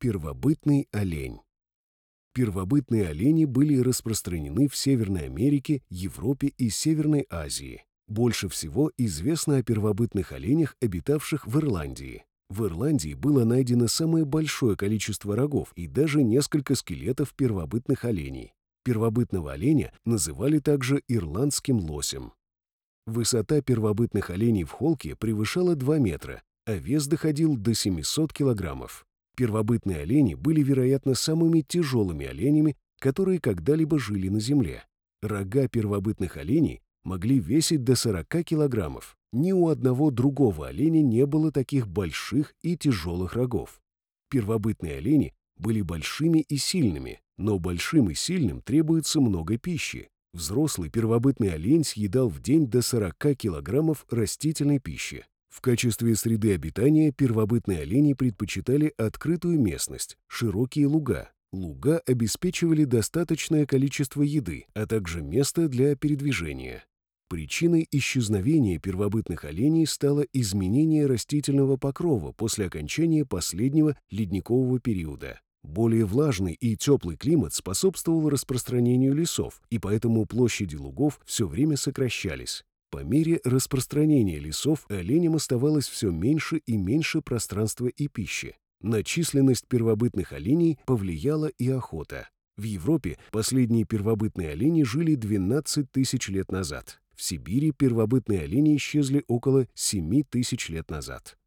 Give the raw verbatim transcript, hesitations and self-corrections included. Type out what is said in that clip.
Первобытный олень. Первобытные олени были распространены в Северной Америке, Европе и Северной Азии. Больше всего известно о первобытных оленях, обитавших в Ирландии. В Ирландии было найдено самое большое количество рогов и даже несколько скелетов первобытных оленей. Первобытного оленя называли также ирландским лосем. Высота первобытных оленей в холке превышала два метра, а вес доходил до семисот килограммов. Первобытные олени были, вероятно, самыми тяжелыми оленями, которые когда-либо жили на Земле. Рога первобытных оленей могли весить до сорока килограммов. Ни у одного другого оленя не было таких больших и тяжелых рогов. Первобытные олени были большими и сильными, но большим и сильным требуется много пищи. Взрослый первобытный олень съедал в день до сорока килограммов растительной пищи. В качестве среды обитания первобытные олени предпочитали открытую местность, широкие луга. Луга обеспечивали достаточное количество еды, а также место для передвижения. Причиной исчезновения первобытных оленей стало изменение растительного покрова после окончания последнего ледникового периода. Более влажный и теплый климат способствовал распространению лесов, и поэтому площади лугов все время сокращались. По мере распространения лесов оленям оставалось все меньше и меньше пространства и пищи. На численность первобытных оленей повлияла и охота. В Европе последние первобытные олени жили двенадцать тысяч лет назад. В Сибири первобытные олени исчезли около семи тысяч лет назад.